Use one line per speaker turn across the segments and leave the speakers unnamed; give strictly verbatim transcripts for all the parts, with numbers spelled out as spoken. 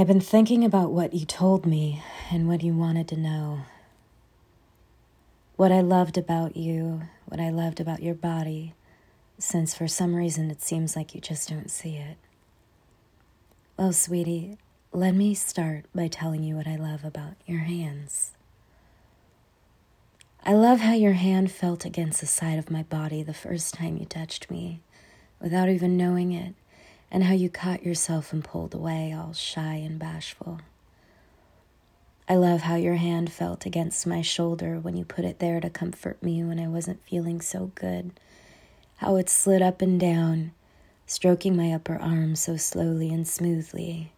I've been thinking about what you told me and what you wanted to know. What I loved about you, what I loved about your body, since for some reason it seems like you just don't see it. Well, sweetie, let me start by telling you what I love about your hands. I love how your hand felt against the side of my body the first time you touched me, without even knowing it, and how you caught yourself and pulled away, all shy and bashful. I love how your hand felt against my shoulder when you put it there to comfort me when I wasn't feeling so good, how it slid up and down, stroking my upper arm so slowly and smoothly.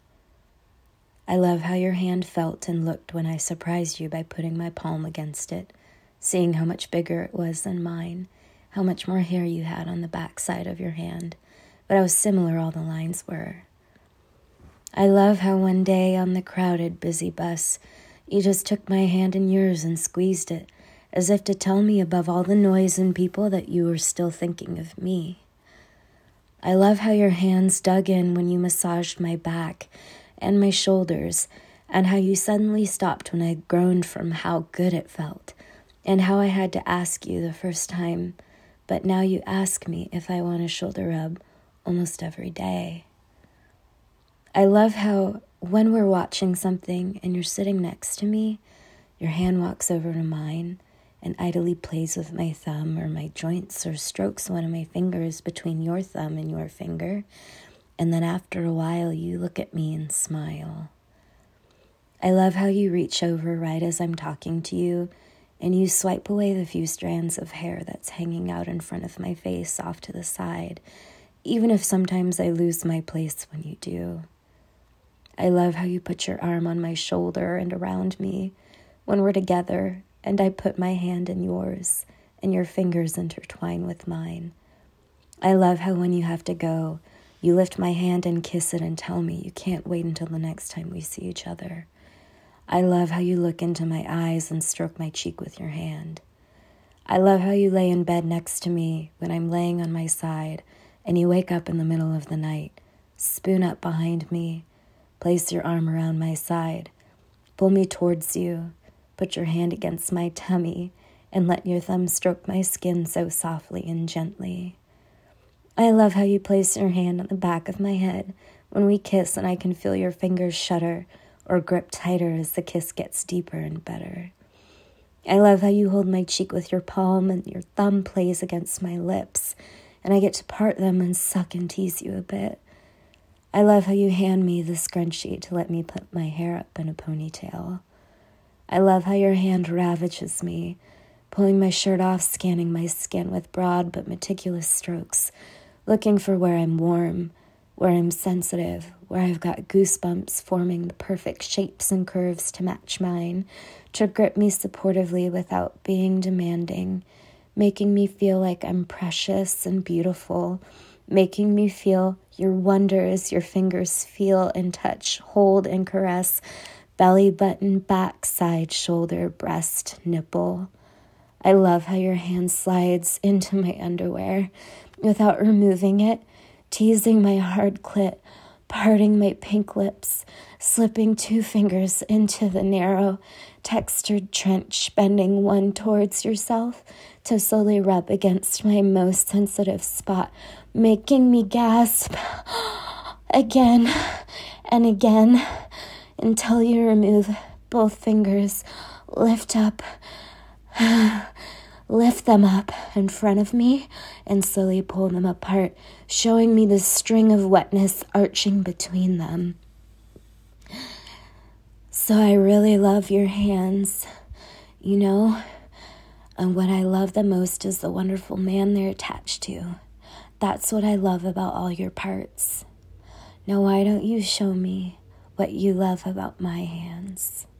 I love how your hand felt and looked when I surprised you by putting my palm against it, seeing how much bigger it was than mine, how much more hair you had on the back side of your hand, but how similar all the lines were. I love how one day on the crowded, busy bus, you just took my hand in yours and squeezed it, as if to tell me above all the noise and people that you were still thinking of me. I love how your hands dug in when you massaged my back and my shoulders, and how you suddenly stopped when I groaned from how good it felt, and how I had to ask you the first time, but now you ask me if I want a shoulder rub almost every day. I love how when we're watching something and you're sitting next to me, your hand walks over to mine and idly plays with my thumb or my joints or strokes one of my fingers between your thumb and your finger, and then after a while you look at me and smile. I love how you reach over right as I'm talking to you and you swipe away the few strands of hair that's hanging out in front of my face off to the side, even if sometimes I lose my place when you do. I love how you put your arm on my shoulder and around me when we're together, and I put my hand in yours, and your fingers intertwine with mine. I love how when you have to go, you lift my hand and kiss it and tell me you can't wait until the next time we see each other. I love how you look into my eyes and stroke my cheek with your hand. I love how you lay in bed next to me when I'm laying on my side, and you wake up in the middle of the night, spoon up behind me, place your arm around my side, pull me towards you, put your hand against my tummy, and let your thumb stroke my skin so softly and gently. I love how you place your hand on the back of my head when we kiss and I can feel your fingers shudder or grip tighter as the kiss gets deeper and better. I love how you hold my cheek with your palm and your thumb plays against my lips, and I get to part them and suck and tease you a bit. I love how you hand me the scrunchie to let me put my hair up in a ponytail. I love how your hand ravages me, pulling my shirt off, scanning my skin with broad but meticulous strokes, looking for where I'm warm, where I'm sensitive, where I've got goosebumps forming the perfect shapes and curves to match mine, to grip me supportively without being demanding, making me feel like I'm precious and beautiful, making me feel your wonder as your fingers feel and touch, hold and caress, belly button, back, side, shoulder, breast, nipple. I love how your hand slides into my underwear without removing it, teasing my hard clit, parting my pink lips, slipping two fingers into the narrow, textured trench, bending one towards yourself to slowly rub against my most sensitive spot, making me gasp again and again until you remove both fingers, lift up, lift them up in front of me and slowly pull them apart, showing me the string of wetness arching between them. So I really love your hands, you know, and what I love the most is the wonderful man they're attached to. That's what I love about all your parts. Now why don't you show me what you love about my hands?